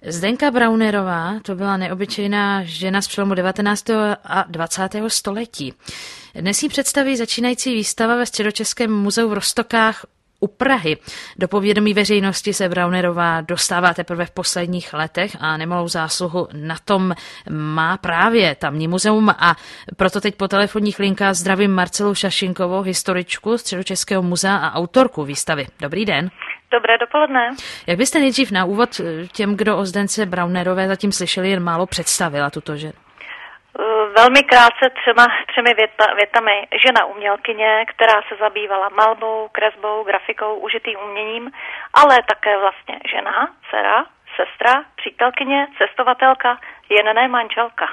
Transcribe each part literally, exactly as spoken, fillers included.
Zdenka Braunerová to byla neobyčejná žena z přelomu devatenáctého a dvacátého století. Dnes jí představí začínající výstava ve Středočeském muzeu v Roztokách u Prahy. Do povědomí veřejnosti se Braunerová dostává teprve v posledních letech a nemalou zásluhu na tom má právě tamní muzeum, a proto teď po telefonních linkách zdravím Marcelu Šašinkovou, historičku Středočeského muzea a autorku výstavy. Dobrý den. Dobré dopoledne. Jak byste nejdřív na úvod těm, kdo o Zdence Braunerové zatím slyšeli, jen málo představila tuto ženu? Velmi krátce třema, třemi věta, větami. Žena umělkyně, která se zabývala malbou, kresbou, grafikou, užitým uměním, ale také vlastně žena, dcera, sestra, přítelkyně, cestovatelka, jen ne manželka.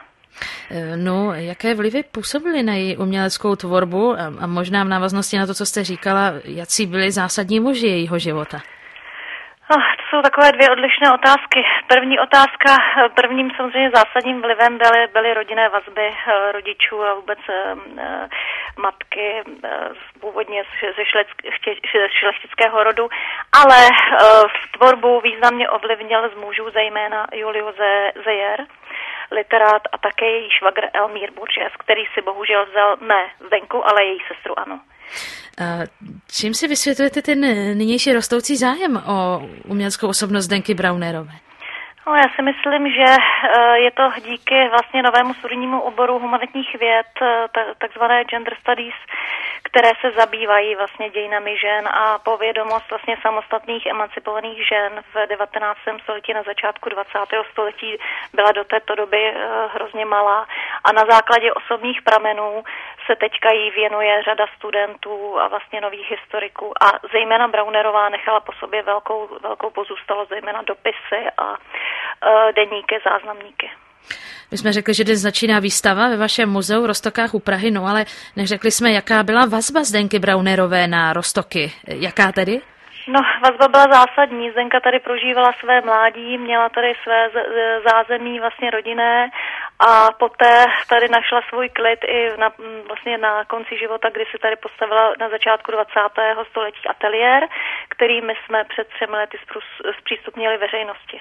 No, jaké vlivy působily na její uměleckou tvorbu a možná v návaznosti na to, co jste říkala, jací byli zásadní muži jejího života? Oh, to jsou takové dvě odlišné otázky. První otázka, prvním samozřejmě zásadním vlivem byly, byly rodinné vazby rodičů a vůbec eh, matky eh, původně ze šlechtického rodu, ale eh, v tvorbu významně ovlivnil z mužů zejména Julio Zeyer, literát, a také její švagr Elmír Burgess, který si bohužel vzal ne Zdenku, ale její sestru Anu. A čím si vysvětlujete ten nynější rostoucí zájem o uměleckou osobnost Zdenky Braunerové? No, já si myslím, že je to díky vlastně novému studijnímu oboru humanitních věd, takzvané gender studies, které se zabývají vlastně dějinami žen, a povědomost vlastně samostatných emancipovaných žen v devatenáctém století, na začátku dvacátého století byla do této doby hrozně malá, a na základě osobních pramenů se teďka jí věnuje řada studentů a vlastně nových historiků, a zejména Braunerová nechala po sobě velkou, velkou pozůstalost, zejména dopisy a deníky, záznamníky. My jsme řekli, že dnes začíná výstava ve vašem muzeu v Roztokách u Prahy, no ale neřekli jsme, jaká byla vazba Zdenky Braunerové na Roztoky. Jaká tedy? No, vazba byla zásadní. Zdenka tady prožívala své mládí, měla tady své zázemí vlastně rodinné, a poté tady našla svůj klid i na, vlastně na konci života, kdy si tady postavila na začátku dvacátého století ateliér, který my jsme před třemi lety zpřístupnili veřejnosti.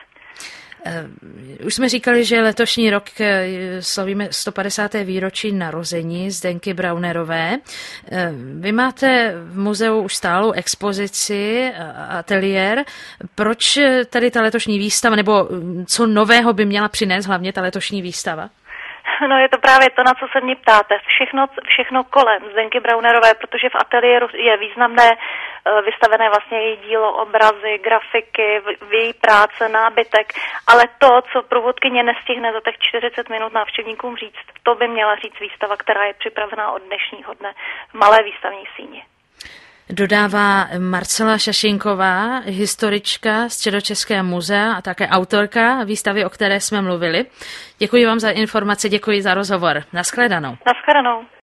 Už jsme říkali, že letošní rok slavíme sto padesáté výročí narození Zdenky Braunerové. Vy máte v muzeu už stálou expozici, ateliér. Proč tady ta letošní výstava, nebo co nového by měla přinést hlavně ta letošní výstava? No, je to právě to, na co se mě ptáte. Všechno, všechno kolem Zdenky Braunerové, protože v ateliéru je významné vystavené vlastně její dílo, obrazy, grafiky, v její práce, nábytek, ale to, co průvodkyně nestihne za těch čtyřicet minut návštěvníkům říct, to by měla říct výstava, která je připravená od dnešního dne v malé výstavní síni. Dodává Marcela Šašinková, historička Středočeského muzea a také autorka výstavy, o které jsme mluvili. Děkuji vám za informace, děkuji za rozhovor. Naschledanou. Naschledanou.